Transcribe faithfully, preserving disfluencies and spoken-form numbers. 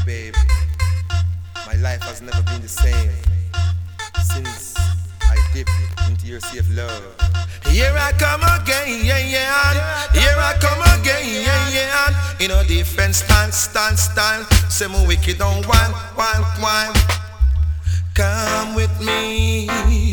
babe. My life has never been the same since I dipped into your sea of love. Here I come again, yeah, yeah. Here I come again, yeah, yeah. In a different style, style, style. Say my wicked don't whine, whine, whine. Come with me.